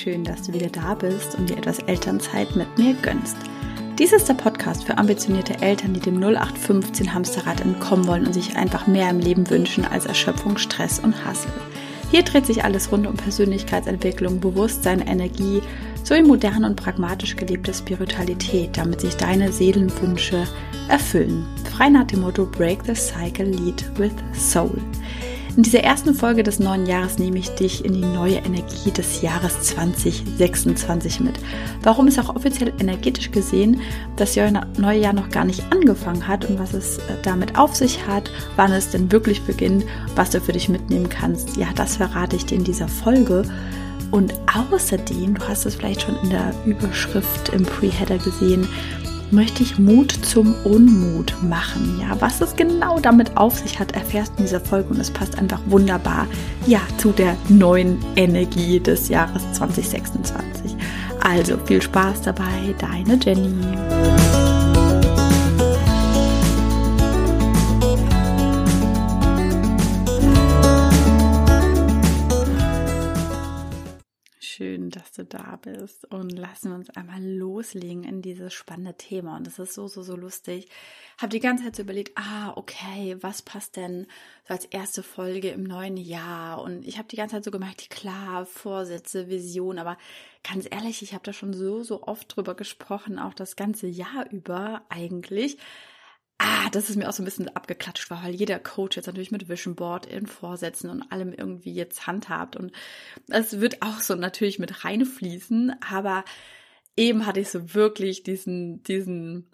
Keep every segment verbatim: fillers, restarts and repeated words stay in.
schön, dass du wieder da bist und dir etwas Elternzeit mit mir gönnst. Dies ist der Podcast für ambitionierte Eltern, die dem null acht fünfzehn Hamsterrad entkommen wollen und sich einfach mehr im Leben wünschen als Erschöpfung, Stress und Hassel. Hier dreht sich alles rund um Persönlichkeitsentwicklung, Bewusstsein, Energie sowie moderne und pragmatisch gelebte Spiritualität, damit sich deine Seelenwünsche erfüllen. Frei nach dem Motto Break the Cycle, Lead with Soul. In dieser ersten Folge des neuen Jahres nehme ich dich in die neue Energie des Jahres zwanzig sechsundzwanzig mit. Warum es auch offiziell energetisch gesehen das neue Jahr noch gar nicht angefangen hat und was es damit auf sich hat, wann es denn wirklich beginnt, was du für dich mitnehmen kannst. Ja, das verrate ich dir in dieser Folge. Und außerdem, du hast es vielleicht schon in der Überschrift im Pre-Header gesehen, möchte ich Mut zum Unmut machen. Ja, was es genau damit auf sich hat, erfährst du in dieser Folge und es passt einfach wunderbar, ja, zu der neuen Energie des Jahres zwanzig sechsundzwanzig. Also viel Spaß dabei, deine Jenny. Schön, dass du da bist und lassen wir uns einmal loslegen in dieses spannende Thema und das ist so, so, so lustig. Ich habe die ganze Zeit so überlegt, ah, okay, was passt denn so als erste Folge im neuen Jahr und ich habe die ganze Zeit so gemerkt, klar, Vorsätze, Vision, aber ganz ehrlich, ich habe da schon so, so oft drüber gesprochen, auch das ganze Jahr über eigentlich. Ah, dass es mir auch so ein bisschen abgeklatscht war, weil jeder Coach jetzt natürlich mit Vision Board in Vorsätzen und allem irgendwie jetzt handhabt und es wird auch so natürlich mit reinfließen, aber eben hatte ich so wirklich diesen, diesen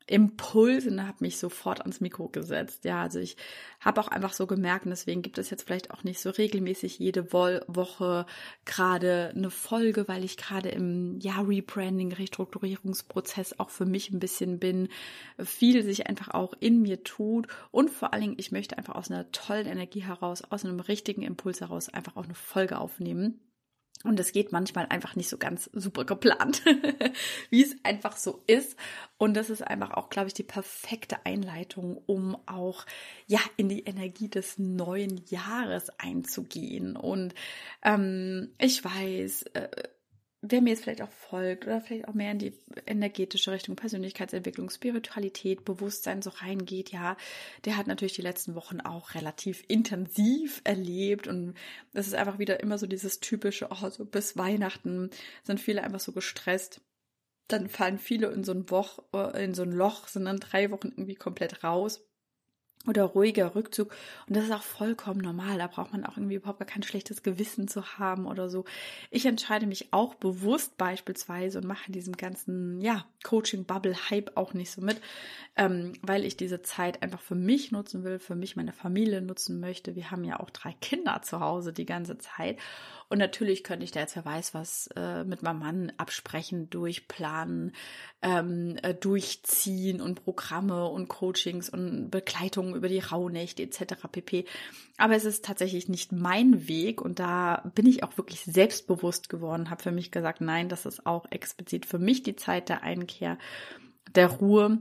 Impuls und habe mich sofort ans Mikro gesetzt. Ja, also ich habe auch einfach so gemerkt und deswegen gibt es jetzt vielleicht auch nicht so regelmäßig jede Wo- Woche gerade eine Folge, weil ich gerade im ja, Rebranding, Restrukturierungsprozess auch für mich ein bisschen bin, viel sich einfach auch in mir tut und vor allen Dingen, ich möchte einfach aus einer tollen Energie heraus, aus einem richtigen Impuls heraus einfach auch eine Folge aufnehmen. Und es geht manchmal einfach nicht so ganz super geplant, wie es einfach so ist. Und das ist einfach auch, glaube ich, die perfekte Einleitung, um auch ja in die Energie des neuen Jahres einzugehen. Und ähm, ich weiß, äh, wer mir jetzt vielleicht auch folgt oder vielleicht auch mehr in die energetische Richtung Persönlichkeitsentwicklung, Spiritualität, Bewusstsein so reingeht, ja, der hat natürlich die letzten Wochen auch relativ intensiv erlebt und das ist einfach wieder immer so dieses typische, oh, so bis Weihnachten sind viele einfach so gestresst. Dann fallen viele in so ein Woch, in so ein Loch, sind dann drei Wochen irgendwie komplett raus. Oder ruhiger Rückzug. Und das ist auch vollkommen normal. Da braucht man auch irgendwie überhaupt gar kein schlechtes Gewissen zu haben oder so. Ich entscheide mich auch bewusst beispielsweise und mache diesen ganzen, ja, Coaching-Bubble-Hype auch nicht so mit, ähm, weil ich diese Zeit einfach für mich nutzen will, für mich, meine Familie nutzen möchte. Wir haben ja auch drei Kinder zu Hause die ganze Zeit. Und natürlich könnte ich da jetzt, wer weiß was, äh, mit meinem Mann absprechen, durchplanen, ähm, äh, durchziehen und Programme und Coachings und Begleitungen über die Rauhnächte et cetera pp. Aber es ist tatsächlich nicht mein Weg und da bin ich auch wirklich selbstbewusst geworden, habe für mich gesagt, nein, das ist auch explizit für mich die Zeit der Einkehr, der Ruhe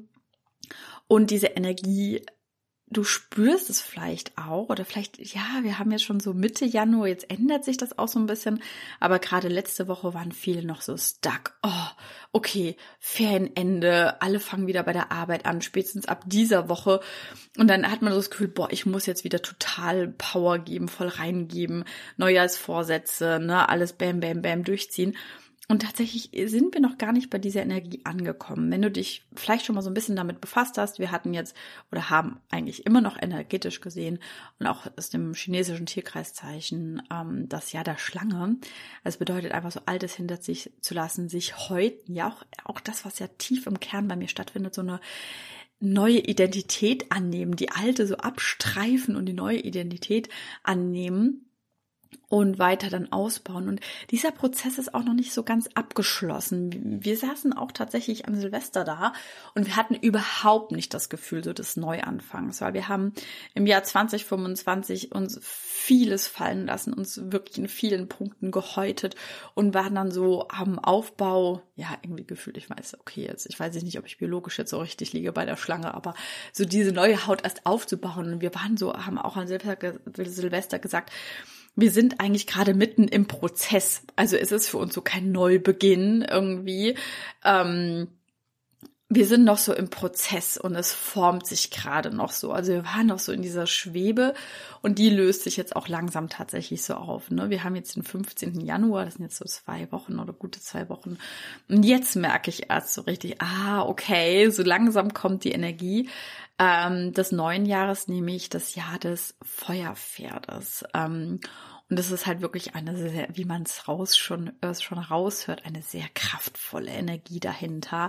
und diese Energie. Du spürst es vielleicht auch oder vielleicht, ja, wir haben jetzt schon so Mitte Januar, jetzt ändert sich das auch so ein bisschen, aber gerade letzte Woche waren viele noch so stuck. Oh, okay, Ferienende, alle fangen wieder bei der Arbeit an, spätestens ab dieser Woche und dann hat man so das Gefühl, boah, ich muss jetzt wieder total Power geben, voll reingeben, Neujahrsvorsätze, ne, alles bam, bam, bam durchziehen. Und tatsächlich sind wir noch gar nicht bei dieser Energie angekommen. Wenn du dich vielleicht schon mal so ein bisschen damit befasst hast, wir hatten jetzt oder haben eigentlich immer noch energetisch gesehen und auch aus dem chinesischen Tierkreiszeichen ähm, das Jahr der Schlange. Das bedeutet einfach so Altes hinter sich zu lassen, sich heute, ja auch, auch das, was ja tief im Kern bei mir stattfindet, so eine neue Identität annehmen, die alte so abstreifen und die neue Identität annehmen. Und weiter dann ausbauen. Und dieser Prozess ist auch noch nicht so ganz abgeschlossen. Wir saßen auch tatsächlich an Silvester da und wir hatten überhaupt nicht das Gefühl so des Neuanfangs, weil wir haben im Jahr zwanzig fünfundzwanzig uns vieles fallen lassen, uns wirklich in vielen Punkten gehäutet und waren dann so am Aufbau, ja, irgendwie gefühlt, ich weiß, okay, jetzt, ich weiß nicht, ob ich biologisch jetzt so richtig liege bei der Schlange, aber so diese neue Haut erst aufzubauen. Und wir waren so, haben auch an Silvester, Silvester gesagt, wir sind eigentlich gerade mitten im Prozess. Also es ist für uns so kein Neubeginn irgendwie. Ähm, wir sind noch so im Prozess und es formt sich gerade noch so. Also wir waren noch so in dieser Schwebe und die löst sich jetzt auch langsam tatsächlich so auf. Ne? Wir haben jetzt den fünfzehnten Januar, das sind jetzt so zwei Wochen oder gute zwei Wochen. Und jetzt merke ich erst so richtig, ah, okay, so langsam kommt die Energie ähm, des neuen Jahres, nämlich das Jahr des Feuerpferdes. Ähm, und das ist halt wirklich eine sehr, wie man es raus schon, äh, schon raushört, eine sehr kraftvolle Energie dahinter.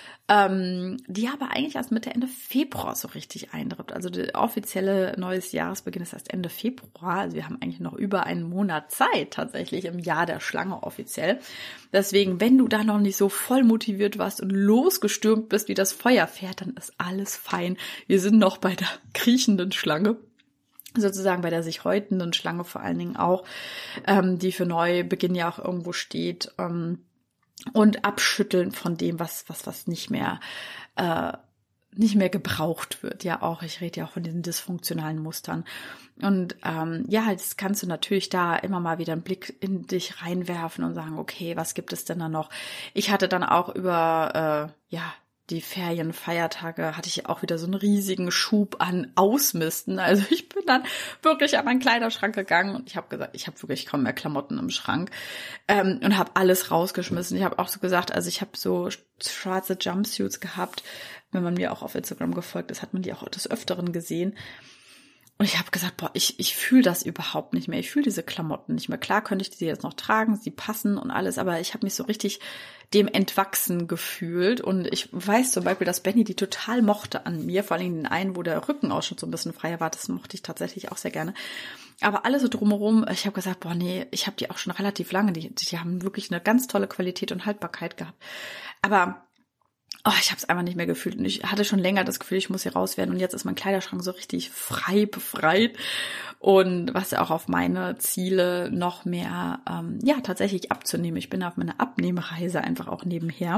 Ähm, die aber eigentlich erst Mitte, Ende Februar so richtig eintrifft. Also der offizielle neues Jahresbeginn ist erst Ende Februar. Also wir haben eigentlich noch über einen Monat Zeit tatsächlich im Jahr der Schlange offiziell. Deswegen, wenn du da noch nicht so voll motiviert warst und losgestürmt bist wie das Feuerpferd, dann ist alles fein. Wir sind noch bei der kriechenden Schlange. Sozusagen bei der sich häutenden Schlange vor allen Dingen auch, ähm, die für Neubeginn ja auch irgendwo steht. Ähm, Und abschütteln von dem, was was was nicht mehr äh, nicht mehr gebraucht wird. Ja, auch ich rede ja auch von diesen dysfunktionalen Mustern. Und ähm, ja, jetzt kannst du natürlich da immer mal wieder einen Blick in dich reinwerfen und sagen, okay, was gibt es denn da noch? Ich hatte dann auch über äh, ja die Ferien, Feiertage, hatte ich auch wieder so einen riesigen Schub an Ausmisten. Also ich bin dann wirklich an meinen Kleiderschrank gegangen und ich habe gesagt, ich habe wirklich kaum mehr Klamotten im Schrank ähm, und habe alles rausgeschmissen. Ich habe auch so gesagt, also ich habe so schwarze Jumpsuits gehabt. Wenn man mir auch auf Instagram gefolgt ist, hat man die auch des Öfteren gesehen. Und ich habe gesagt, boah, ich ich fühle das überhaupt nicht mehr. Ich fühle diese Klamotten nicht mehr. Klar könnte ich die jetzt noch tragen, sie passen und alles, aber ich habe mich so richtig dem entwachsen gefühlt. Und ich weiß zum Beispiel, dass Benny die total mochte an mir, vor allem den einen, wo der Rückenausschnitt so ein bisschen freier war, das mochte ich tatsächlich auch sehr gerne. Aber alles so drumherum, ich habe gesagt, boah, nee, ich habe die auch schon relativ lange, die, die haben wirklich eine ganz tolle Qualität und Haltbarkeit gehabt. Aber oh, ich habe es einfach nicht mehr gefühlt und ich hatte schon länger das Gefühl, ich muss hier raus werden und jetzt ist mein Kleiderschrank so richtig frei, befreit und was ja auch auf meine Ziele noch mehr, ähm, ja, tatsächlich abzunehmen. Ich bin auf meiner Abnehmreise einfach auch nebenher,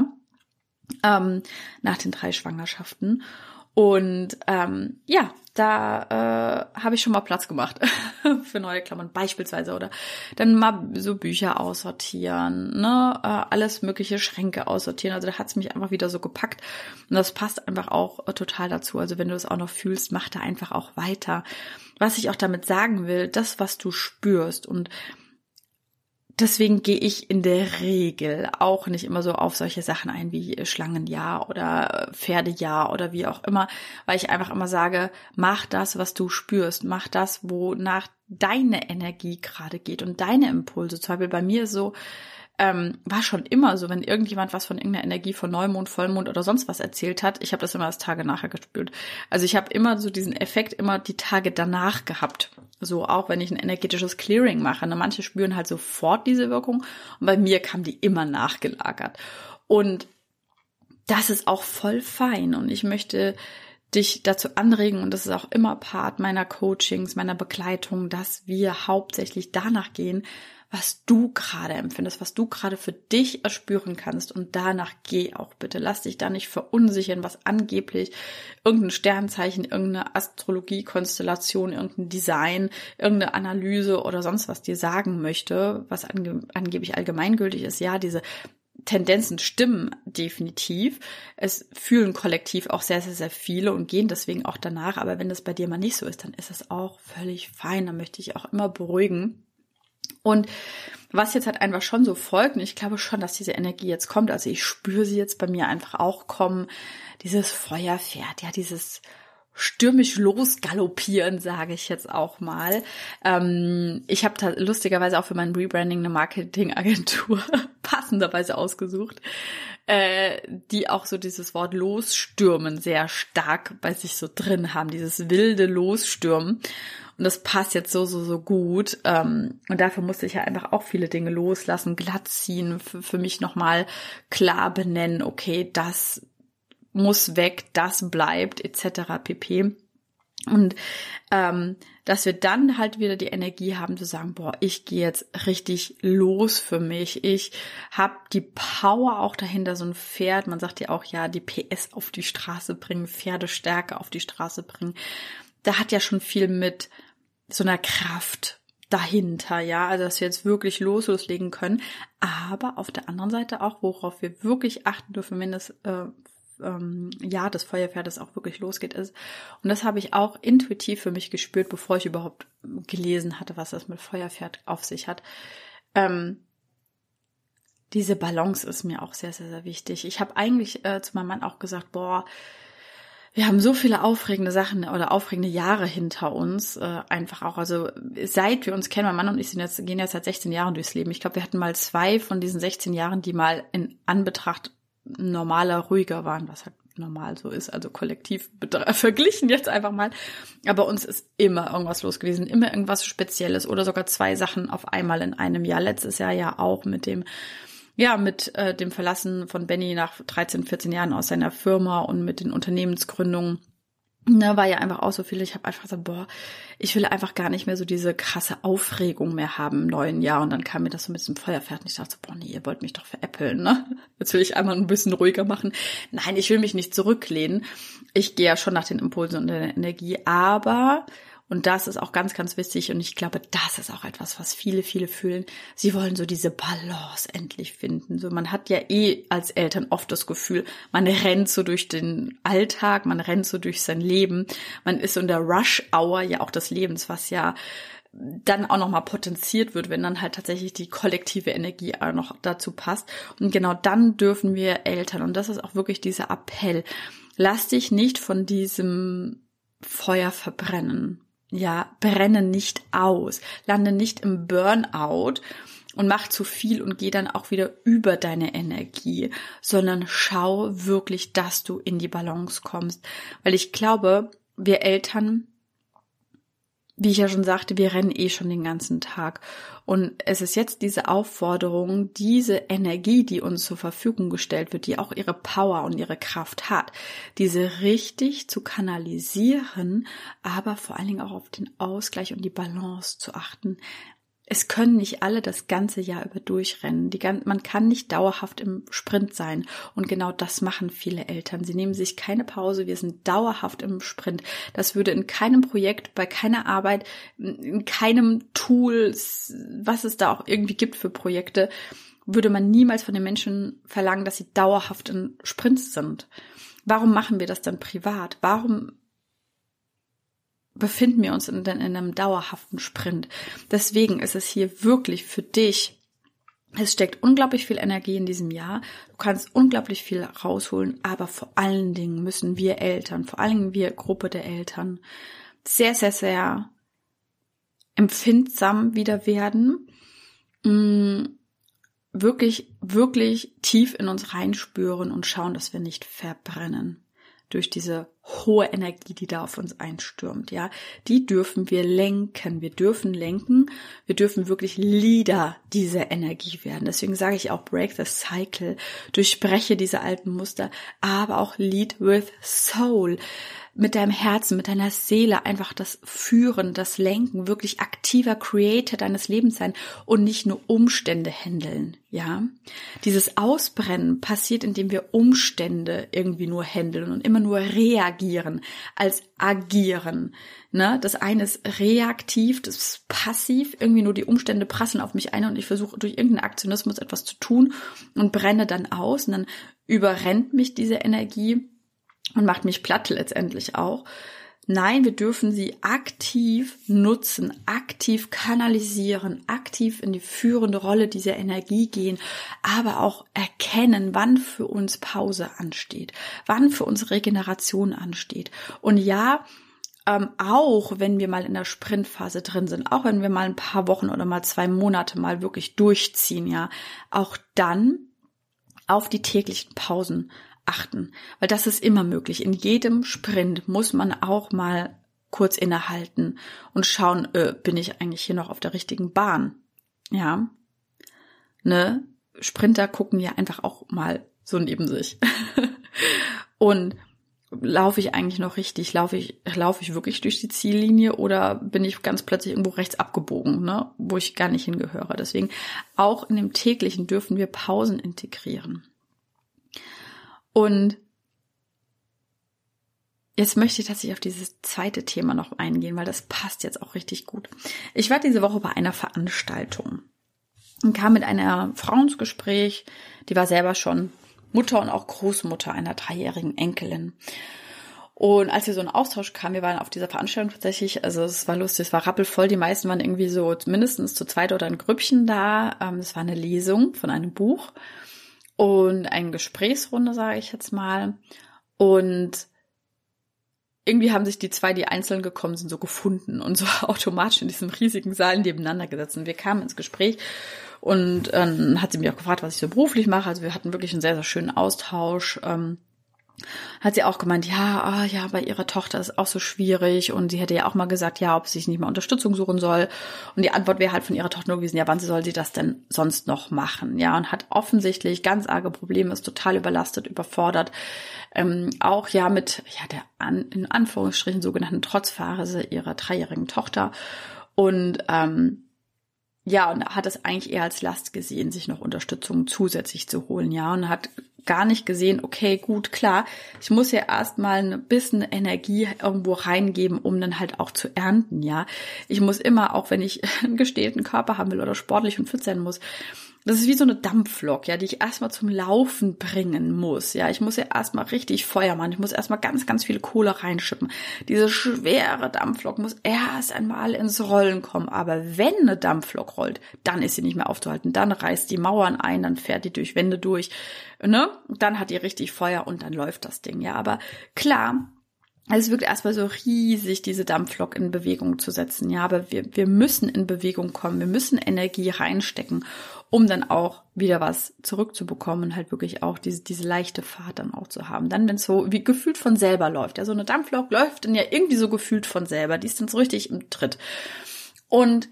ähm, nach den drei Schwangerschaften und ähm, ja, da äh, habe ich schon mal Platz gemacht für neue Klamotten beispielsweise oder dann mal so Bücher aussortieren, ne, äh, alles mögliche Schränke aussortieren. Also da hat's mich einfach wieder so gepackt und das passt einfach auch äh, total dazu. Also wenn du das auch noch fühlst, mach da einfach auch weiter. Was ich auch damit sagen will, das, was du spürst und deswegen gehe ich in der Regel auch nicht immer so auf solche Sachen ein wie Schlangenjahr oder Pferdejahr oder wie auch immer, weil ich einfach immer sage, mach das, was du spürst, mach das, wonach deine Energie gerade geht und deine Impulse. Zum Beispiel bei mir so, ähm, war schon immer so, wenn irgendjemand was von irgendeiner Energie von Neumond, Vollmond oder sonst was erzählt hat, ich habe das immer das Tage nachher gespürt. Also ich habe immer so diesen Effekt immer die Tage danach gehabt. So auch wenn ich ein energetisches Clearing mache. Ne? Manche spüren halt sofort diese Wirkung und bei mir kam die immer nachgelagert. Und das ist auch voll fein und ich möchte dich dazu anregen, und das ist auch immer Part meiner Coachings, meiner Begleitung, dass wir hauptsächlich danach gehen, was du gerade empfindest, was du gerade für dich erspüren kannst und danach geh auch bitte. Lass dich da nicht verunsichern, was angeblich irgendein Sternzeichen, irgendeine Astrologie-Konstellation, irgendein Design, irgendeine Analyse oder sonst was dir sagen möchte, was ange- angeblich allgemeingültig ist. Ja, diese Tendenzen stimmen definitiv. Es fühlen kollektiv auch sehr, sehr, sehr viele und gehen deswegen auch danach. Aber wenn das bei dir mal nicht so ist, dann ist es auch völlig fein. Dann möchte ich auch immer beruhigen. Und was jetzt halt einfach schon so folgt, und ich glaube schon, dass diese Energie jetzt kommt, also ich spüre sie jetzt bei mir einfach auch kommen, dieses Feuerpferd, ja, dieses stürmisch losgaloppieren, sage ich jetzt auch mal. Ähm, ich habe da lustigerweise auch für mein Rebranding eine Marketingagentur passenderweise ausgesucht, äh, die auch so dieses Wort Losstürmen sehr stark bei sich so drin haben, dieses wilde Losstürmen. Und das passt jetzt so, so, so gut. Ähm, und dafür musste ich ja einfach auch viele Dinge loslassen, glatt ziehen, für, für mich nochmal klar benennen, okay, das muss weg, das bleibt, et cetera pp. Und ähm, dass wir dann halt wieder die Energie haben zu sagen, boah, ich gehe jetzt richtig los für mich. Ich habe die Power auch dahinter, so ein Pferd, man sagt ja auch, ja, die P S auf die Straße bringen, Pferdestärke auf die Straße bringen. Da hat ja schon viel mit so einer Kraft dahinter, ja, also dass wir jetzt wirklich los loslegen können, aber auf der anderen Seite auch, worauf wir wirklich achten dürfen, wenn das äh, ähm, Jahr des Feuerpferdes auch wirklich losgeht, ist, und das habe ich auch intuitiv für mich gespürt, bevor ich überhaupt gelesen hatte, was das mit Feuerpferd auf sich hat. Ähm, diese Balance ist mir auch sehr, sehr, sehr wichtig. Ich habe eigentlich äh, zu meinem Mann auch gesagt, boah, wir haben so viele aufregende Sachen oder aufregende Jahre hinter uns, äh, einfach auch, also seit wir uns kennen, mein Mann und ich sind jetzt, gehen jetzt seit sechzehn Jahren durchs Leben. Ich glaube, wir hatten mal zwei von diesen sechzehn Jahren, die mal in Anbetracht normaler, ruhiger waren, was halt normal so ist, also kollektiv betra- verglichen jetzt einfach mal. Aber uns ist immer irgendwas los gewesen, immer irgendwas Spezielles oder sogar zwei Sachen auf einmal in einem Jahr. Letztes Jahr ja auch mit dem Ja, mit äh, dem Verlassen von Benny nach dreizehn, vierzehn Jahren aus seiner Firma und mit den Unternehmensgründungen, ne, war ja einfach auch so viel. Ich habe einfach gesagt, boah, ich will einfach gar nicht mehr so diese krasse Aufregung mehr haben im neuen Jahr. Und dann kam mir das so mit diesem Feuerpferd und ich dachte so, boah, nee, ihr wollt mich doch veräppeln, ne? Jetzt will ich einmal ein bisschen ruhiger machen. Nein, ich will mich nicht zurücklehnen. Ich gehe ja schon nach den Impulsen und der Energie, aber... Und das ist auch ganz, ganz wichtig und ich glaube, das ist auch etwas, was viele, viele fühlen. Sie wollen so diese Balance endlich finden. So, man hat ja eh als Eltern oft das Gefühl, man rennt so durch den Alltag, man rennt so durch sein Leben. Man ist so in der Rush-Hour ja auch des Lebens, was ja dann auch nochmal potenziert wird, wenn dann halt tatsächlich die kollektive Energie auch noch dazu passt. Und genau dann dürfen wir Eltern, und das ist auch wirklich dieser Appell, lass dich nicht von diesem Feuer verbrennen. Ja, brenne nicht aus, lande nicht im Burnout und mach zu viel und geh dann auch wieder über deine Energie, sondern schau wirklich, dass du in die Balance kommst. Weil ich glaube, wir Eltern, wie ich ja schon sagte, wir rennen eh schon den ganzen Tag. Und es ist jetzt diese Aufforderung, diese Energie, die uns zur Verfügung gestellt wird, die auch ihre Power und ihre Kraft hat, diese richtig zu kanalisieren, aber vor allen Dingen auch auf den Ausgleich und die Balance zu achten. Es können nicht alle das ganze Jahr über durchrennen. Die, man kann nicht dauerhaft im Sprint sein. Und genau das machen viele Eltern. Sie nehmen sich keine Pause. Wir sind dauerhaft im Sprint. Das würde in keinem Projekt, bei keiner Arbeit, in keinem Tool, was es da auch irgendwie gibt für Projekte, würde man niemals von den Menschen verlangen, dass sie dauerhaft in Sprints sind. Warum machen wir das dann privat? Warum befinden wir uns in, in einem dauerhaften Sprint? Deswegen ist es hier wirklich für dich, es steckt unglaublich viel Energie in diesem Jahr, du kannst unglaublich viel rausholen, aber vor allen Dingen müssen wir Eltern, vor allen Dingen wir Gruppe der Eltern, sehr, sehr, sehr empfindsam wieder werden, mh, wirklich, wirklich tief in uns reinspüren und schauen, dass wir nicht verbrennen durch diese hohe Energie, die da auf uns einstürmt, ja, die dürfen wir lenken, wir dürfen lenken, wir dürfen wirklich Leader dieser Energie werden. Deswegen sage ich auch Break the Cycle, durchbreche diese alten Muster, aber auch Lead with Soul, mit deinem Herzen, mit deiner Seele einfach das Führen, das Lenken, wirklich aktiver Creator deines Lebens sein und nicht nur Umstände handeln, ja. Dieses Ausbrennen passiert, indem wir Umstände irgendwie nur handeln und immer nur reagieren als agieren, ne. Das eine ist reaktiv, das ist passiv, irgendwie nur die Umstände prasseln auf mich ein und ich versuche durch irgendeinen Aktionismus etwas zu tun und brenne dann aus und dann überrennt mich diese Energie und macht mich platt letztendlich auch. Nein, wir dürfen sie aktiv nutzen, aktiv kanalisieren, aktiv in die führende Rolle dieser Energie gehen, aber auch erkennen, wann für uns Pause ansteht, wann für uns Regeneration ansteht. Und ja, ähm, auch wenn wir mal in der Sprintphase drin sind, auch wenn wir mal ein paar Wochen oder mal zwei Monate mal wirklich durchziehen, ja, auch dann auf die täglichen Pausen achten, weil das ist immer möglich. In jedem Sprint muss man auch mal kurz innehalten und schauen, äh, bin ich eigentlich hier noch auf der richtigen Bahn? Ja, ne? Sprinter gucken ja einfach auch mal so neben sich. Und laufe ich eigentlich noch richtig? Laufe ich, laufe ich wirklich durch die Ziellinie oder bin ich ganz plötzlich irgendwo rechts abgebogen, ne? Wo ich gar nicht hingehöre? Deswegen auch in dem täglichen dürfen wir Pausen integrieren. Und jetzt möchte ich tatsächlich auf dieses zweite Thema noch eingehen, weil das passt jetzt auch richtig gut. Ich war diese Woche bei einer Veranstaltung und kam mit einer Frau ins Gespräch, die war selber schon Mutter und auch Großmutter einer dreijährigen Enkelin. Und als wir so einen Austausch kamen, wir waren auf dieser Veranstaltung tatsächlich, also es war lustig, es war rappelvoll, die meisten waren irgendwie so mindestens zu zweit oder in Grüppchen da. Es war eine Lesung von einem Buch und eine Gesprächsrunde, sage ich jetzt mal. Und irgendwie haben sich die zwei, die einzeln gekommen sind, so gefunden und so automatisch in diesem riesigen Saal nebeneinander gesetzt. Und wir kamen ins Gespräch und dann ähm, hat sie mich auch gefragt, was ich so beruflich mache. Also wir hatten wirklich einen sehr, sehr schönen Austausch. Ähm, hat sie auch gemeint, ja, ah, ja, bei ihrer Tochter ist auch so schwierig und sie hätte ja auch mal gesagt, ja, ob sie sich nicht mal Unterstützung suchen soll. Und die Antwort wäre halt von ihrer Tochter nur gewesen, ja, wann soll sie das denn sonst noch machen? Ja, und hat offensichtlich ganz arge Probleme, ist total überlastet, überfordert. Ähm, auch ja mit ja der an, in Anführungsstrichen sogenannten Trotzphase ihrer dreijährigen Tochter. Und ähm, ja, und hat es eigentlich eher als Last gesehen, sich noch Unterstützung zusätzlich zu holen, ja, und hat gar nicht gesehen, okay, gut, klar, ich muss ja erstmal ein bisschen Energie irgendwo reingeben, um dann halt auch zu ernten, ja. Ich muss immer, auch wenn ich einen gestählten Körper haben will oder sportlich und fit sein muss, das ist wie so eine Dampflok, ja, die ich erstmal zum Laufen bringen muss, ja. Ich muss ja erstmal richtig Feuer machen, ich muss erstmal ganz, ganz viele Kohle reinschippen. Diese schwere Dampflok muss erst einmal ins Rollen kommen, aber wenn eine Dampflok rollt, dann ist sie nicht mehr aufzuhalten, dann reißt die Mauern ein, dann fährt die durch Wände durch, ne? Dann hat die richtig Feuer und dann läuft das Ding, ja. Aber klar, es wirkt erstmal so riesig, diese Dampflok in Bewegung zu setzen, ja, aber wir, wir müssen in Bewegung kommen, wir müssen Energie reinstecken, um dann auch wieder was zurückzubekommen und halt wirklich auch diese, diese leichte Fahrt dann auch zu haben. Dann, wenn es so wie gefühlt von selber läuft, ja, so eine Dampflok läuft dann ja irgendwie so gefühlt von selber, die ist dann so richtig im Tritt. Und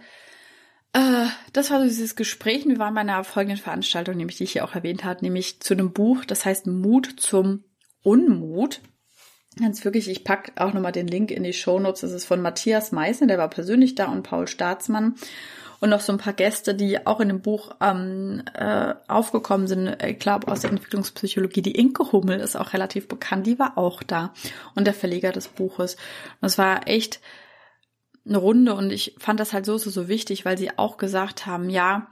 äh, das war so dieses Gespräch, wir waren bei einer folgenden Veranstaltung, nämlich die ich hier auch erwähnt habe, nämlich zu einem Buch, das heißt Mut zum Unmut. Ganz wirklich, ich packe auch nochmal den Link in die Shownotes. Das ist von Matthias Meißner, der war persönlich da, und Paul Staatsmann und noch so ein paar Gäste, die auch in dem Buch ähm, äh, aufgekommen sind. Ich glaube, aus der Entwicklungspsychologie. Die Inke Hummel ist auch relativ bekannt, die war auch da und der Verleger des Buches. Und das war echt eine Runde und ich fand das halt so, so, so wichtig, weil sie auch gesagt haben, ja,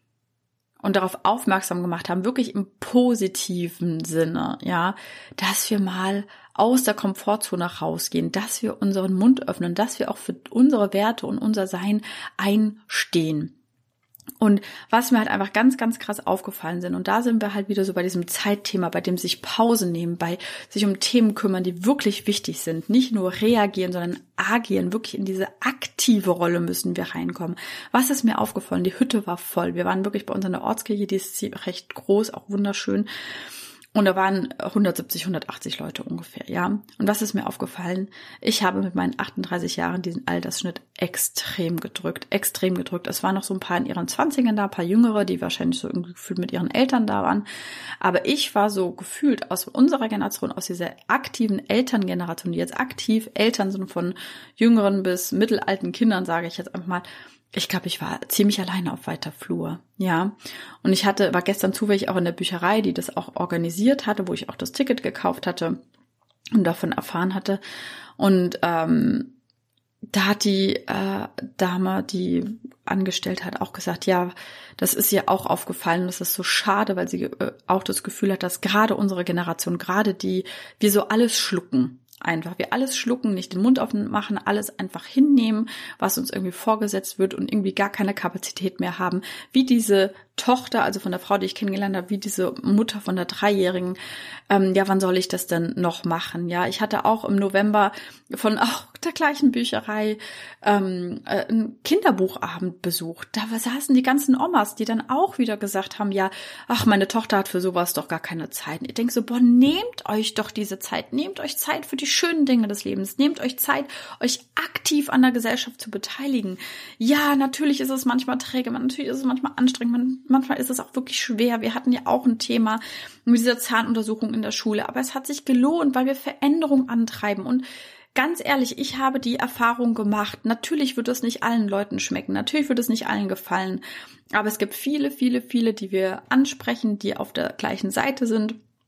und darauf aufmerksam gemacht haben, wirklich im positiven Sinne, ja, dass wir mal aus der Komfortzone rausgehen, dass wir unseren Mund öffnen, dass wir auch für unsere Werte und unser Sein einstehen. Und was mir halt einfach ganz, ganz krass aufgefallen sind, und da sind wir halt wieder so bei diesem Zeitthema, bei dem sich Pausen nehmen, bei sich um Themen kümmern, die wirklich wichtig sind, nicht nur reagieren, sondern agieren, wirklich in diese aktive Rolle müssen wir reinkommen. Was ist mir aufgefallen? Die Hütte war voll. Wir waren wirklich bei uns in der Ortskirche, die ist recht groß, auch wunderschön. Und da waren hundertsiebzig, hundertachtzig Leute ungefähr, ja. Und was ist mir aufgefallen? Ich habe mit meinen achtunddreißig Jahren diesen Altersschnitt extrem gedrückt, extrem gedrückt. Es waren noch so ein paar in ihren Zwanzigern da, ein paar Jüngere, die wahrscheinlich so irgendwie gefühlt mit ihren Eltern da waren. Aber ich war so gefühlt aus unserer Generation, aus dieser aktiven Elterngeneration, die jetzt aktiv Eltern sind, von jüngeren bis mittelalten Kindern, sage ich jetzt einfach mal. Ich glaube, ich war ziemlich alleine auf weiter Flur, ja. Und ich hatte, war gestern zufällig auch in der Bücherei, die das auch organisiert hatte, wo ich auch das Ticket gekauft hatte und davon erfahren hatte. Und ähm, da hat die äh, Dame, die angestellt hat, auch gesagt, ja, das ist ihr auch aufgefallen. Das ist so schade, weil sie äh, auch das Gefühl hat, dass gerade unsere Generation, gerade die, wir so alles schlucken. Einfach, wir alles schlucken, nicht den Mund offen machen, alles einfach hinnehmen, was uns irgendwie vorgesetzt wird und irgendwie gar keine Kapazität mehr haben. Wie diese Tochter, also von der Frau, die ich kennengelernt habe, wie diese Mutter von der Dreijährigen, ähm, ja, wann soll ich das denn noch machen? Ja, ich hatte auch im November von auch der gleichen Bücherei ähm, äh, einen Kinderbuchabend besucht. Da saßen die ganzen Omas, die dann auch wieder gesagt haben, ja, ach, meine Tochter hat für sowas doch gar keine Zeit. Und ich denke so, boah, nehmt euch doch diese Zeit, nehmt euch Zeit für die schönen Dinge des Lebens, nehmt euch Zeit, euch aktiv an der Gesellschaft zu beteiligen. Ja, natürlich ist es manchmal träge, natürlich ist es manchmal anstrengend, man, manchmal ist es auch wirklich schwer. Wir hatten ja auch ein Thema mit dieser Zahnuntersuchung in der Schule, aber es hat sich gelohnt, weil wir Veränderung antreiben. Und ganz ehrlich, ich habe die Erfahrung gemacht, natürlich wird es nicht allen Leuten schmecken, natürlich wird es nicht allen gefallen, aber es gibt viele, viele, viele, die wir ansprechen, die auf der gleichen Seite sind.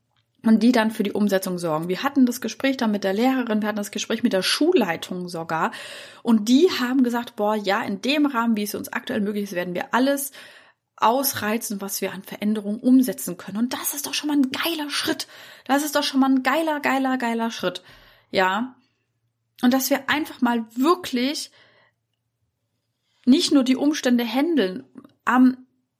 und die dann für die Umsetzung sorgen. Wir hatten das Gespräch dann mit der Lehrerin, wir hatten das Gespräch mit der Schulleitung sogar und die haben gesagt, boah, ja, in dem Rahmen, wie es uns aktuell möglich ist, werden wir alles ausreizen, was wir an Veränderungen umsetzen können. Und das ist doch schon mal ein geiler Schritt. Das ist doch schon mal ein geiler, geiler, geiler Schritt. Ja. Und dass wir einfach mal wirklich nicht nur die Umstände handeln. Am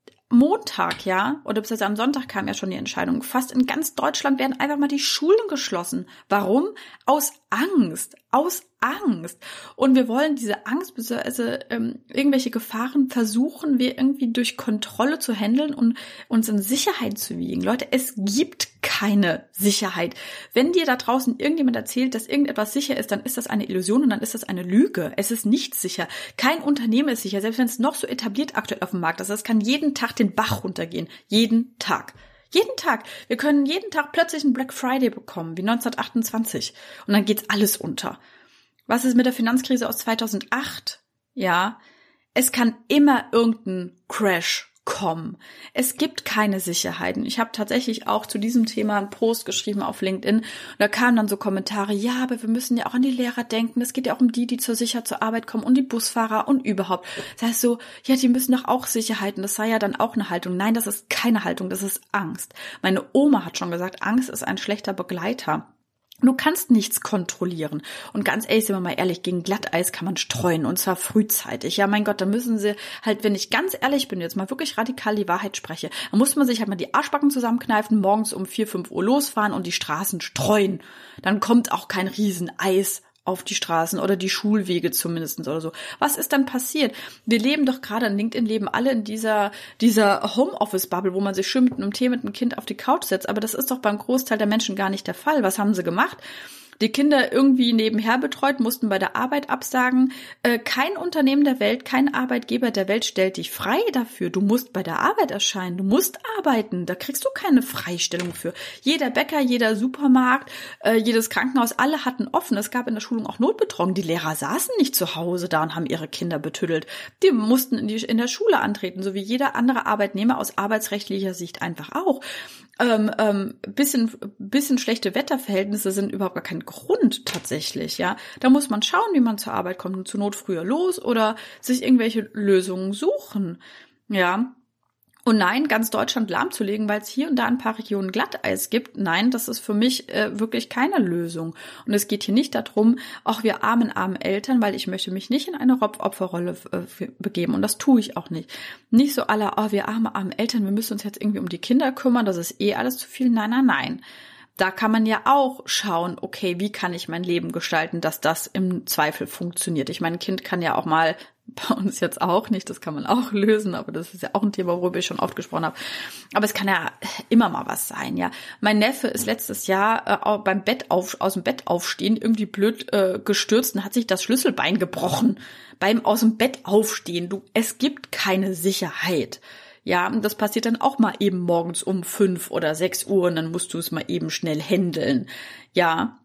Montag, ja, oder beziehungsweise am Sonntag kam ja schon die Entscheidung, fast in ganz Deutschland werden einfach mal die Schulen geschlossen. Warum? Aus Angst, aus Angst. Und wir wollen diese Angst, beziehungsweise ähm, irgendwelche Gefahren versuchen wir irgendwie durch Kontrolle zu handeln und uns in Sicherheit zu wiegen. Leute, es gibt keine Sicherheit. Wenn dir da draußen irgendjemand erzählt, dass irgendetwas sicher ist, dann ist das eine Illusion und dann ist das eine Lüge. Es ist nicht sicher. Kein Unternehmen ist sicher, selbst wenn es noch so etabliert aktuell auf dem Markt ist. Das kann jeden Tag den Bach runtergehen. Jeden Tag. Jeden Tag. Wir können jeden Tag plötzlich einen Black Friday bekommen, wie neunzehnhundertachtundzwanzig. Und dann geht's alles unter. Was ist mit der Finanzkrise aus zweitausendacht? Ja, es kann immer irgendein Crash kommen. Es gibt keine Sicherheiten. Ich habe tatsächlich auch zu diesem Thema einen Post geschrieben auf LinkedIn. Und da kamen dann so Kommentare, ja, aber wir müssen ja auch an die Lehrer denken. Es geht ja auch um die, die zur sicher zur Arbeit kommen und die Busfahrer und überhaupt. Das heißt so, ja, die müssen doch auch Sicherheiten. Das sei ja dann auch eine Haltung. Nein, das ist keine Haltung, das ist Angst. Meine Oma hat schon gesagt, Angst ist ein schlechter Begleiter. Du kannst nichts kontrollieren. Und ganz ehrlich, sind wir mal ehrlich, gegen Glatteis kann man streuen und zwar frühzeitig. Ja, mein Gott, da müssen sie halt, wenn ich ganz ehrlich bin, jetzt mal wirklich radikal die Wahrheit spreche, dann muss man sich halt mal die Arschbacken zusammenkneifen, morgens um vier, fünf Uhr losfahren und die Straßen streuen. Dann kommt auch kein Rieseneis auf die Straßen oder die Schulwege zumindest oder so. Was ist dann passiert? Wir leben doch gerade, in LinkedIn leben alle in dieser dieser Homeoffice-Bubble, wo man sich schön mit einem Tee mit einem Kind auf die Couch setzt. Aber das ist doch beim Großteil der Menschen gar nicht der Fall. Was haben sie gemacht? Die Kinder irgendwie nebenher betreut, mussten bei der Arbeit absagen. Äh, kein Unternehmen der Welt, kein Arbeitgeber der Welt stellt dich frei dafür. Du musst bei der Arbeit erscheinen, du musst arbeiten. Da kriegst du keine Freistellung für. Jeder Bäcker, jeder Supermarkt, äh, jedes Krankenhaus, alle hatten offen. Es gab in der Schulung auch Notbetreuung. Die Lehrer saßen nicht zu Hause da und haben ihre Kinder betüttelt. Die mussten in, die, in der Schule antreten, so wie jeder andere Arbeitnehmer aus arbeitsrechtlicher Sicht einfach auch. Ähm, ähm, bisschen, bisschen schlechte Wetterverhältnisse sind überhaupt gar kein Grund tatsächlich, ja. Da muss man schauen, wie man zur Arbeit kommt und zur Not früher los oder sich irgendwelche Lösungen suchen, ja. Und nein, ganz Deutschland lahmzulegen, weil es hier und da ein paar Regionen Glatteis gibt, nein, das ist für mich äh, wirklich keine Lösung. Und es geht hier nicht darum, auch wir armen, armen Eltern, weil ich möchte mich nicht in eine Opferrolle äh, begeben und das tue ich auch nicht. Nicht so aller, oh, wir arme, arme Eltern, wir müssen uns jetzt irgendwie um die Kinder kümmern, das ist eh alles zu viel. Nein, nein, nein. Da kann man ja auch schauen, okay, wie kann ich mein Leben gestalten, dass das im Zweifel funktioniert. Ich meine, ein Kind kann ja auch mal, bei uns jetzt auch nicht, das kann man auch lösen, aber das ist ja auch ein Thema, worüber ich schon oft gesprochen habe. Aber es kann ja immer mal was sein, ja. Mein Neffe ist letztes Jahr äh, beim Bett auf, aus dem Bett aufstehen irgendwie blöd äh, gestürzt und hat sich das Schlüsselbein gebrochen. Beim aus dem Bett aufstehen, du, es gibt keine Sicherheit. Ja, und das passiert dann auch mal eben morgens um fünf oder sechs Uhr und dann musst du es mal eben schnell händeln. Ja,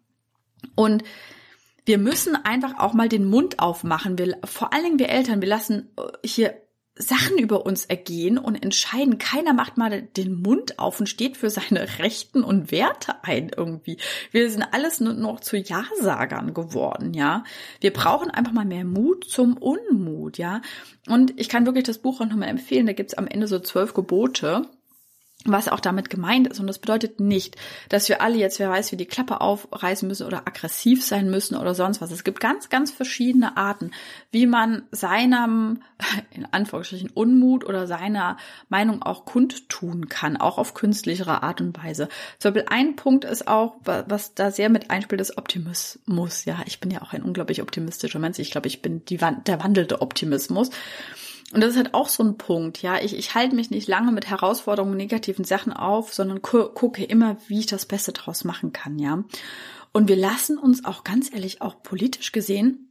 und wir müssen einfach auch mal den Mund aufmachen. Wir, vor allen Dingen wir Eltern, wir lassen hier Sachen über uns ergehen und entscheiden. Keiner macht mal den Mund auf und steht für seine Rechten und Werte ein irgendwie. Wir sind alles nur noch zu Ja-Sagern geworden, ja. Wir brauchen einfach mal mehr Mut zum Unmut, ja. Und ich kann wirklich das Buch auch nochmal empfehlen. Da gibt's am Ende so zwölf Gebote, was auch damit gemeint ist. Und das bedeutet nicht, dass wir alle jetzt, wer weiß, wie die Klappe aufreißen müssen oder aggressiv sein müssen oder sonst was. Es gibt ganz, ganz verschiedene Arten, wie man seinem, in Anführungsstrichen, Unmut oder seiner Meinung auch kundtun kann, auch auf künstlichere Art und Weise. Zum Beispiel ein Punkt ist auch, was da sehr mit einspielt, ist Optimismus. Ja, ich bin ja auch ein unglaublich optimistischer Mensch. Ich glaube, ich bin die, der wandelnde Optimismus. Und das ist halt auch so ein Punkt, ja, ich, ich halte mich nicht lange mit Herausforderungen und negativen Sachen auf, sondern gu- gucke immer, wie ich das Beste draus machen kann, ja. Und wir lassen uns auch ganz ehrlich, auch politisch gesehen,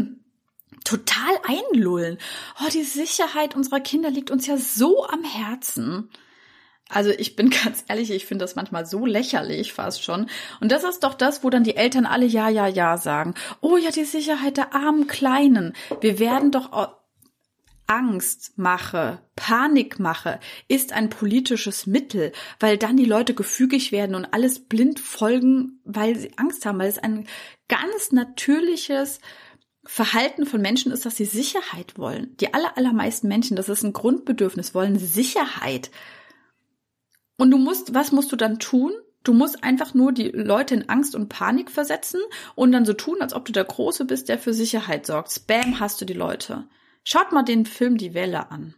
total einlullen. Oh, die Sicherheit unserer Kinder liegt uns ja so am Herzen. Also ich bin ganz ehrlich, ich finde das manchmal so lächerlich fast schon. Und das ist doch das, wo dann die Eltern alle ja, ja, ja sagen. Oh ja, die Sicherheit der armen Kleinen. Wir werden doch Angst mache, Panik mache, ist ein politisches Mittel, weil dann die Leute gefügig werden und alles blind folgen, weil sie Angst haben, weil es ein ganz natürliches Verhalten von Menschen ist, dass sie Sicherheit wollen. Die aller, allermeisten Menschen, das ist ein Grundbedürfnis, wollen Sicherheit. Und du musst, was musst du dann tun? Du musst einfach nur die Leute in Angst und Panik versetzen und dann so tun, als ob du der Große bist, der für Sicherheit sorgt. Spam hast du die Leute. Schaut mal den Film Die Welle an.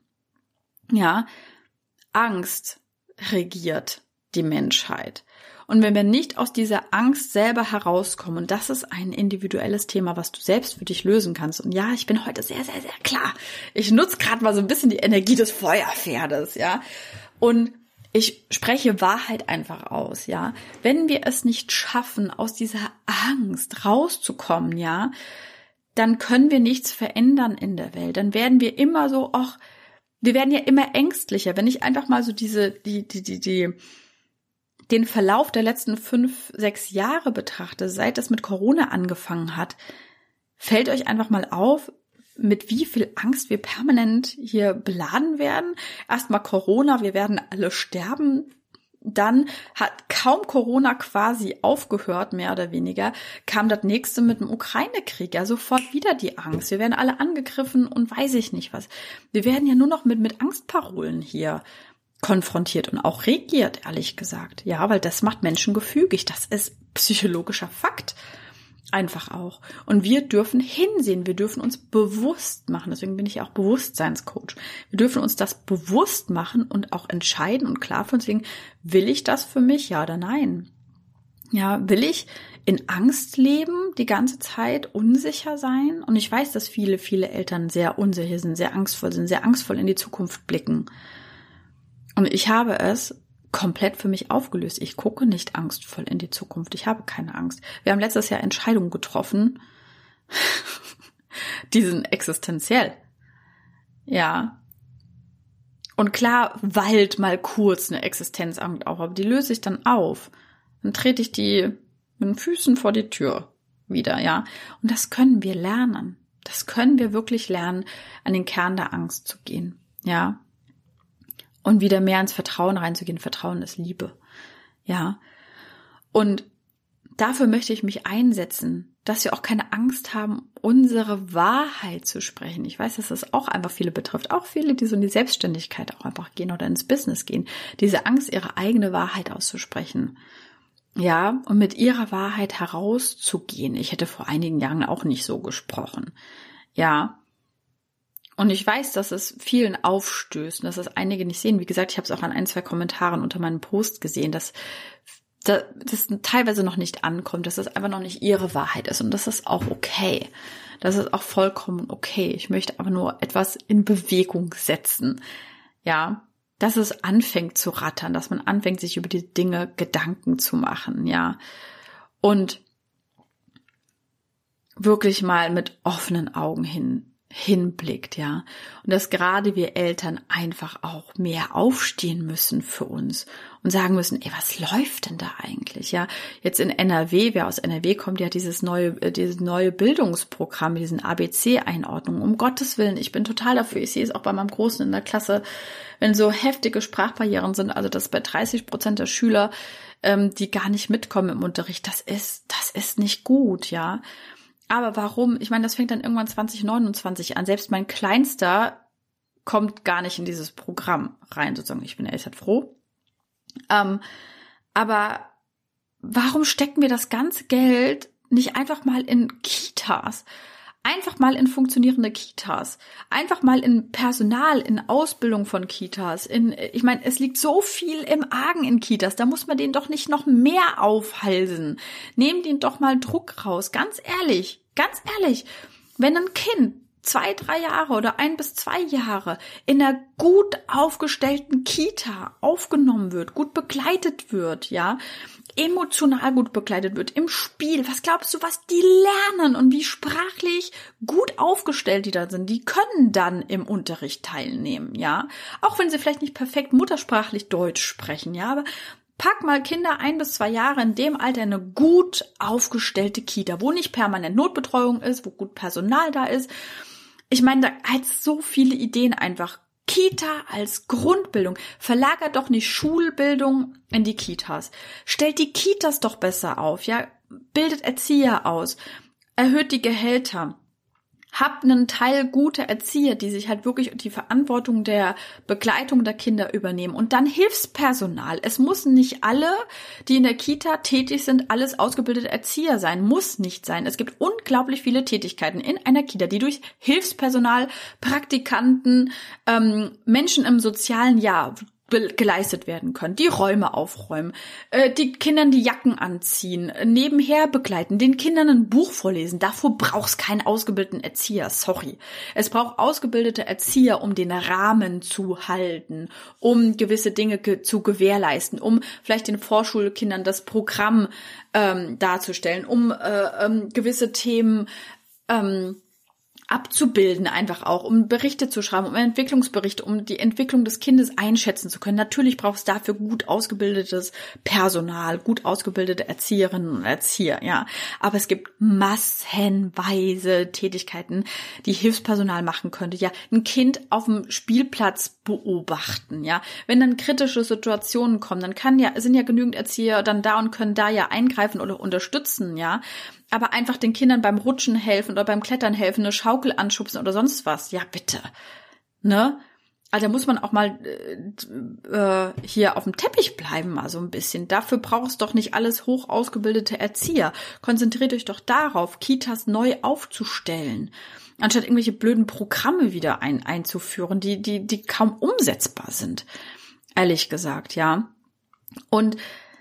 Ja, Angst regiert die Menschheit. Und wenn wir nicht aus dieser Angst selber herauskommen, und das ist ein individuelles Thema, was du selbst für dich lösen kannst. Und ja, ich bin heute sehr, sehr, sehr klar. Ich nutze gerade mal so ein bisschen die Energie des Feuerpferdes, ja. Und ich spreche Wahrheit einfach aus, ja. Wenn wir es nicht schaffen, aus dieser Angst rauszukommen, ja, dann können wir nichts verändern in der Welt. Dann werden wir immer so, ach, wir werden ja immer ängstlicher. Wenn ich einfach mal so diese, die, die, die, die, den Verlauf der letzten fünf, sechs Jahre betrachte, seit es mit Corona angefangen hat, fällt euch einfach mal auf, mit wie viel Angst wir permanent hier beladen werden. Erstmal Corona, wir werden alle sterben. Dann hat kaum Corona quasi aufgehört, mehr oder weniger, kam das nächste mit dem Ukraine-Krieg. Ja, sofort wieder die Angst. Wir werden alle angegriffen und weiß ich nicht was. Wir werden ja nur noch mit, mit Angstparolen hier konfrontiert und auch regiert, ehrlich gesagt. Ja, weil das macht Menschen gefügig. Das ist psychologischer Fakt. Einfach auch. Und wir dürfen hinsehen, wir dürfen uns bewusst machen, deswegen bin ich auch Bewusstseinscoach. Wir dürfen uns das bewusst machen und auch entscheiden und klar von deswegen, will ich das für mich, ja oder nein? Ja, will ich in Angst leben, die ganze Zeit unsicher sein? Und ich weiß, dass viele, viele Eltern sehr unsicher sind, sehr angstvoll sind, sehr angstvoll in die Zukunft blicken. Und ich habe es komplett für mich aufgelöst. Ich gucke nicht angstvoll in die Zukunft. Ich habe keine Angst. Wir haben letztes Jahr Entscheidungen getroffen, die sind existenziell. Ja. Und klar wallt mal kurz eine Existenzangst auf, aber die löse ich dann auf. Dann trete ich die mit den Füßen vor die Tür wieder, ja. Und das können wir lernen. Das können wir wirklich lernen, an den Kern der Angst zu gehen, ja. Und wieder mehr ins Vertrauen reinzugehen. Vertrauen ist Liebe. Ja. Und dafür möchte ich mich einsetzen, dass wir auch keine Angst haben, unsere Wahrheit zu sprechen. Ich weiß, dass das auch einfach viele betrifft. Auch viele, die so in die Selbstständigkeit auch einfach gehen oder ins Business gehen. Diese Angst, ihre eigene Wahrheit auszusprechen. Ja. Und mit ihrer Wahrheit herauszugehen. Ich hätte vor einigen Jahren auch nicht so gesprochen. Ja. Und ich weiß, dass es vielen aufstößt und dass es einige nicht sehen. Wie gesagt, ich habe es auch an ein, zwei Kommentaren unter meinem Post gesehen, dass das teilweise noch nicht ankommt, dass es einfach noch nicht ihre Wahrheit ist. Und das ist auch okay. Das ist auch vollkommen okay. Ich möchte aber nur etwas in Bewegung setzen. Ja, dass es anfängt zu rattern, dass man anfängt, sich über die Dinge Gedanken zu machen. Ja, und wirklich mal mit offenen Augen hin hinblickt, ja. Und dass gerade wir Eltern einfach auch mehr aufstehen müssen für uns und sagen müssen, ey, was läuft denn da eigentlich, ja? Jetzt in N R W, wer aus N R W kommt, ja, dieses neue, dieses neue Bildungsprogramm, mit diesen A B C-Einordnungen. Um Gottes Willen, ich bin total dafür. Ich sehe es auch bei meinem Großen in der Klasse, wenn so heftige Sprachbarrieren sind, also dass bei dreißig Prozent der Schüler, ähm, die gar nicht mitkommen im Unterricht, das ist, das ist nicht gut, ja. Aber warum? Ich meine, das fängt dann irgendwann zwanzig neunundzwanzig an. Selbst mein Kleinster kommt gar nicht in dieses Programm rein, sozusagen. Ich bin ehrlich gesagt froh. Ähm, aber warum stecken wir das ganze Geld nicht einfach mal in Kitas? Einfach mal in funktionierende Kitas. Einfach mal in Personal, in Ausbildung von Kitas. In, ich meine, es liegt so viel im Argen in Kitas. Da muss man den doch nicht noch mehr aufhalsen. Nehmt den doch mal Druck raus. Ganz ehrlich, ganz ehrlich. Wenn ein Kind zwei, drei Jahre oder ein bis zwei Jahre in einer gut aufgestellten Kita aufgenommen wird, gut begleitet wird, ja, emotional gut begleitet wird, im Spiel, was glaubst du, was die lernen und wie sprachlich gut aufgestellt die da sind, die können dann im Unterricht teilnehmen, ja, auch wenn sie vielleicht nicht perfekt muttersprachlich Deutsch sprechen, ja, aber pack mal Kinder ein bis zwei Jahre in dem Alter in eine gut aufgestellte Kita, wo nicht permanent Notbetreuung ist, wo gut Personal da ist, ich meine, da hat so viele Ideen einfach. Kita als Grundbildung. Verlagert doch nicht Schulbildung in die Kitas. Stellt die Kitas doch besser auf, ja. Bildet Erzieher aus. Erhöht die Gehälter. Habt einen Teil gute Erzieher, die sich halt wirklich die Verantwortung der Begleitung der Kinder übernehmen. Und dann Hilfspersonal. Es müssen nicht alle, die in der Kita tätig sind, alles ausgebildete Erzieher sein. Muss nicht sein. Es gibt unglaublich viele Tätigkeiten in einer Kita, die durch Hilfspersonal, Praktikanten, ähm, Menschen im sozialen Jahr geleistet werden können, die Räume aufräumen, äh, die Kindern die Jacken anziehen, äh, nebenher begleiten, den Kindern ein Buch vorlesen. Davor braucht's keinen ausgebildeten Erzieher, sorry. Es braucht ausgebildete Erzieher, um den Rahmen zu halten, um gewisse Dinge ge- zu gewährleisten, um vielleicht den Vorschulkindern das Programm ähm, darzustellen, um äh, ähm, gewisse Themen ähm, abzubilden, einfach auch, um Berichte zu schreiben, um Entwicklungsberichte, um die Entwicklung des Kindes einschätzen zu können. Natürlich braucht es dafür gut ausgebildetes Personal, gut ausgebildete Erzieherinnen und Erzieher, ja. Aber es gibt massenweise Tätigkeiten, die Hilfspersonal machen könnte. Ja, ein Kind auf dem Spielplatz beobachten, ja. Wenn dann kritische Situationen kommen, dann kann ja, sind ja genügend Erzieher dann da und können da ja eingreifen oder unterstützen, ja. Aber einfach den Kindern beim Rutschen helfen oder beim Klettern helfen, eine Schaukel anschubsen oder sonst was. Ja, bitte. Ne? Also da muss man auch mal äh, hier auf dem Teppich bleiben, mal so ein bisschen. Dafür braucht es doch nicht alles hoch ausgebildete Erzieher. Konzentriert euch doch darauf, Kitas neu aufzustellen, anstatt irgendwelche blöden Programme wieder ein, einzuführen, die, die, die kaum umsetzbar sind. Ehrlich gesagt, ja. Und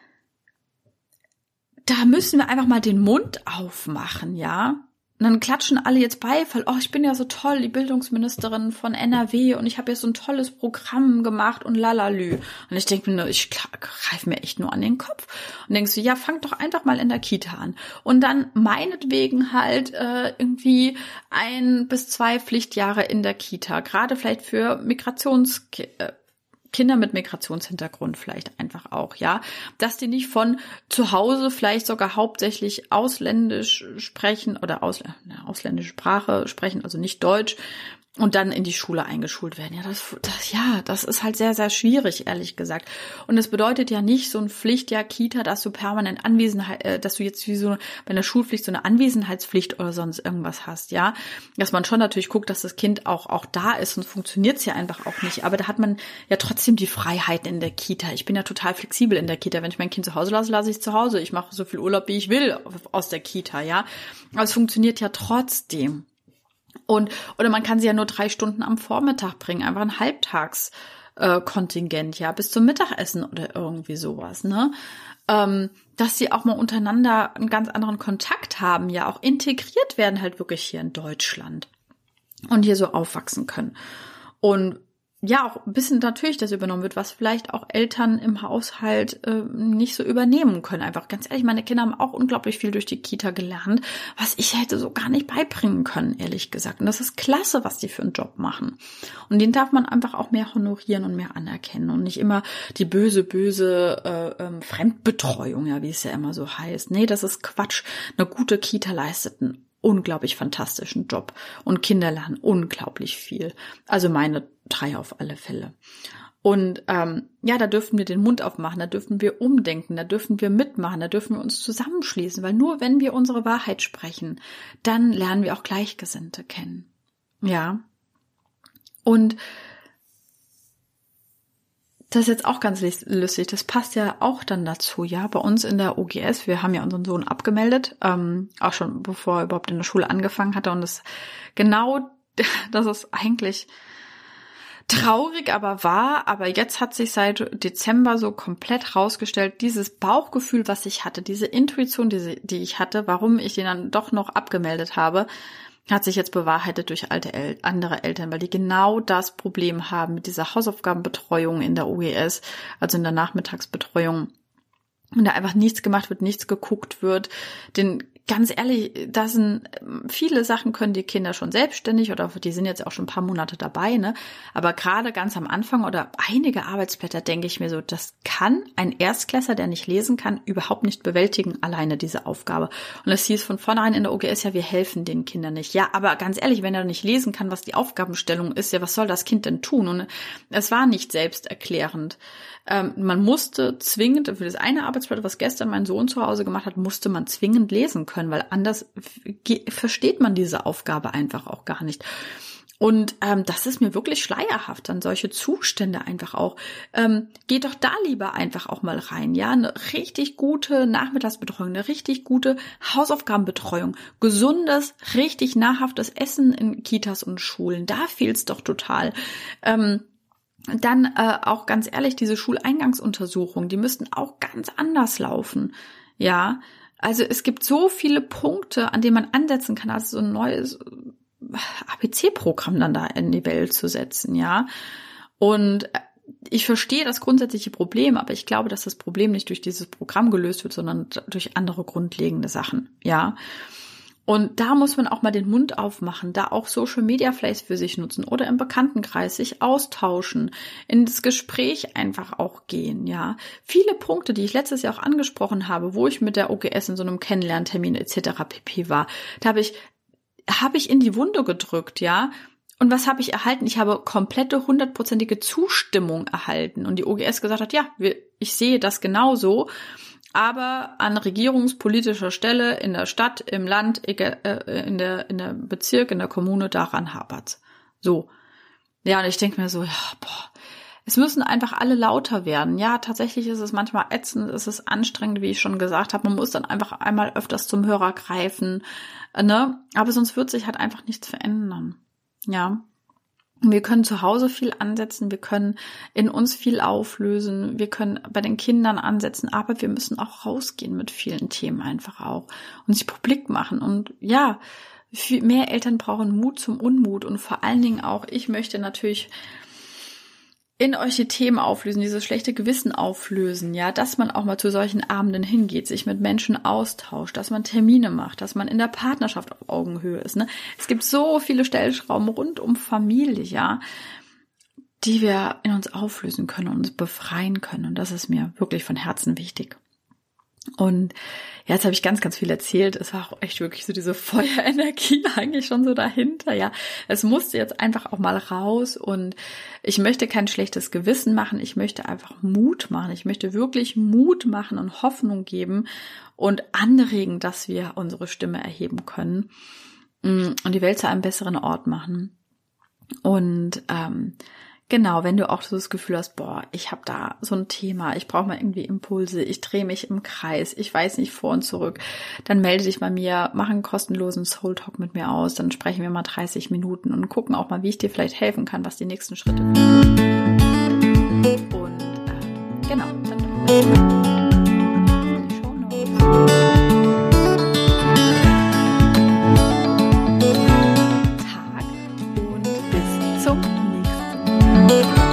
da müssen wir einfach mal den Mund aufmachen, ja. Und dann klatschen alle jetzt Beifall. Oh, ich bin ja so toll, die Bildungsministerin von N R W und ich habe jetzt so ein tolles Programm gemacht und lalalü. Und ich denke mir nur, ich greife mir echt nur an den Kopf. Und denkst du, ja, fang doch einfach mal in der Kita an. Und dann meinetwegen halt äh, irgendwie ein bis zwei Pflichtjahre in der Kita. Gerade vielleicht für Migrations... Äh, Kinder mit Migrationshintergrund vielleicht einfach auch, ja, dass die nicht von zu Hause vielleicht sogar hauptsächlich ausländisch sprechen oder aus, äh, ausländische Sprache sprechen, also nicht Deutsch, und dann in die Schule eingeschult werden. Ja, das, das, ja, das ist halt sehr, sehr schwierig, ehrlich gesagt. Und das bedeutet ja nicht so ein Pflichtjahr Kita, dass du permanent Anwesenheit, äh, dass du jetzt wie so bei der Schulpflicht so eine Anwesenheitspflicht oder sonst irgendwas hast, ja. Dass man schon natürlich guckt, dass das Kind auch, auch da ist, sonst funktioniert's ja einfach auch nicht. Aber da hat man ja trotzdem die Freiheiten in der Kita. Ich bin ja total flexibel in der Kita. Wenn ich mein Kind zu Hause lasse, lasse ich es zu Hause. Ich mache so viel Urlaub, wie ich will aus der Kita, ja. Aber es funktioniert ja trotzdem. Und, oder man kann sie ja nur drei Stunden am Vormittag bringen, einfach ein Halbtagskontingent, äh, ja, bis zum Mittagessen oder irgendwie sowas, ne? Ähm, dass sie auch mal untereinander einen ganz anderen Kontakt haben, ja, auch integriert werden halt wirklich hier in Deutschland und hier so aufwachsen können. Und ja, auch ein bisschen natürlich das übernommen wird, was vielleicht auch Eltern im Haushalt äh, nicht so übernehmen können. Einfach ganz ehrlich, meine Kinder haben auch unglaublich viel durch die Kita gelernt, was ich hätte so gar nicht beibringen können, ehrlich gesagt. Und das ist klasse, was die für einen Job machen. Und den darf man einfach auch mehr honorieren und mehr anerkennen und nicht immer die böse, böse äh, ähm, Fremdbetreuung, ja, wie es ja immer so heißt. Nee, das ist Quatsch. Eine gute Kita leistet einen unglaublich fantastischen Job und Kinder lernen unglaublich viel. Also meine drei auf alle Fälle. Und ähm, ja, da dürfen wir den Mund aufmachen, da dürfen wir umdenken, da dürfen wir mitmachen, da dürfen wir uns zusammenschließen, weil nur wenn wir unsere Wahrheit sprechen, dann lernen wir auch Gleichgesinnte kennen. Ja. Und das ist jetzt auch ganz lustig, das passt ja auch dann dazu, ja, bei uns in der O G S, wir haben ja unseren Sohn abgemeldet, ähm, auch schon bevor er überhaupt in der Schule angefangen hatte, und das genau, das ist eigentlich traurig, aber wahr, aber jetzt hat sich seit Dezember so komplett rausgestellt, dieses Bauchgefühl, was ich hatte, diese Intuition, die, die ich hatte, warum ich den dann doch noch abgemeldet habe, hat sich jetzt bewahrheitet durch alte El- andere Eltern, weil die genau das Problem haben mit dieser Hausaufgabenbetreuung in der O G S, also in der Nachmittagsbetreuung. Und da einfach nichts gemacht wird, nichts geguckt wird, den ganz ehrlich, das sind viele Sachen können die Kinder schon selbstständig oder die sind jetzt auch schon ein paar Monate dabei, ne? Aber gerade ganz am Anfang oder einige Arbeitsblätter denke ich mir so, das kann ein Erstklässler, der nicht lesen kann, überhaupt nicht bewältigen, alleine diese Aufgabe. Und es hieß von vornherein in der O G S ja, wir helfen den Kindern nicht. Ja, aber ganz ehrlich, wenn er nicht lesen kann, was die Aufgabenstellung ist, ja, was soll das Kind denn tun? Und es war nicht selbsterklärend. Ähm, man musste zwingend, für das eine Arbeitsblatt, was gestern mein Sohn zu Hause gemacht hat, musste man zwingend lesen können, weil anders ge- versteht man diese Aufgabe einfach auch gar nicht. Und ähm, das ist mir wirklich schleierhaft, dann solche Zustände einfach auch. Ähm, geht doch da lieber einfach auch mal rein, ja, eine richtig gute Nachmittagsbetreuung, eine richtig gute Hausaufgabenbetreuung, gesundes, richtig nahrhaftes Essen in Kitas und Schulen, da fehlt's doch total. Ähm, Dann äh, auch ganz ehrlich, diese Schuleingangsuntersuchungen, die müssten auch ganz anders laufen. Ja, also es gibt so viele Punkte, an denen man ansetzen kann, also so ein neues A B C-Programm dann da in die Welt zu setzen, ja. Und ich verstehe das grundsätzliche Problem, aber ich glaube, dass das Problem nicht durch dieses Programm gelöst wird, sondern durch andere grundlegende Sachen, ja. Und da muss man auch mal den Mund aufmachen, da auch Social Media vielleicht für sich nutzen oder im Bekanntenkreis sich austauschen, in das Gespräch einfach auch gehen, ja. Viele Punkte, die ich letztes Jahr auch angesprochen habe, wo ich mit der O G S in so einem Kennenlerntermin et cetera pp. War, da habe ich, habe ich in die Wunde gedrückt, ja. Und was habe ich erhalten? Ich habe komplette hundertprozentige Zustimmung erhalten und die O G S gesagt hat, ja, wir, ich sehe das genauso. Aber an regierungspolitischer Stelle in der Stadt, im Land, in der, in der Bezirk, in der Kommune, daran hapert's. So. Ja, und ich denke mir so, ja, boah, es müssen einfach alle lauter werden. Ja, tatsächlich ist es manchmal ätzend, es ist anstrengend, wie ich schon gesagt habe. Man muss dann einfach einmal öfters zum Hörer greifen, ne? Aber sonst wird sich halt einfach nichts verändern. Ja. Wir können zu Hause viel ansetzen, wir können in uns viel auflösen, wir können bei den Kindern ansetzen, aber wir müssen auch rausgehen mit vielen Themen einfach auch und sich publik machen. Und ja, viel mehr Eltern brauchen Mut zum Unmut und vor allen Dingen auch, ich möchte natürlich in euch die Themen auflösen, dieses schlechte Gewissen auflösen, ja, dass man auch mal zu solchen Abenden hingeht, sich mit Menschen austauscht, dass man Termine macht, dass man in der Partnerschaft auf Augenhöhe ist, ne? Es gibt so viele Stellschrauben rund um Familie, ja, die wir in uns auflösen können und uns befreien können und das ist mir wirklich von Herzen wichtig. Und ja, jetzt habe ich ganz, ganz viel erzählt. Es war auch echt wirklich so diese Feuerenergie eigentlich schon so dahinter, ja. Es musste jetzt einfach auch mal raus und ich möchte kein schlechtes Gewissen machen. Ich möchte einfach Mut machen. Ich möchte wirklich Mut machen und Hoffnung geben und anregen, dass wir unsere Stimme erheben können und die Welt zu einem besseren Ort machen. Und ähm, genau, wenn du auch so das Gefühl hast, boah, ich habe da so ein Thema, ich brauche mal irgendwie Impulse, ich drehe mich im Kreis, ich weiß nicht vor und zurück, dann melde dich bei mir, mach einen kostenlosen Soul Talk mit mir aus, dann sprechen wir mal dreißig Minuten und gucken auch mal, wie ich dir vielleicht helfen kann, was die nächsten Schritte sind. Und äh, genau, dann Tag und bis zum nächsten Mal.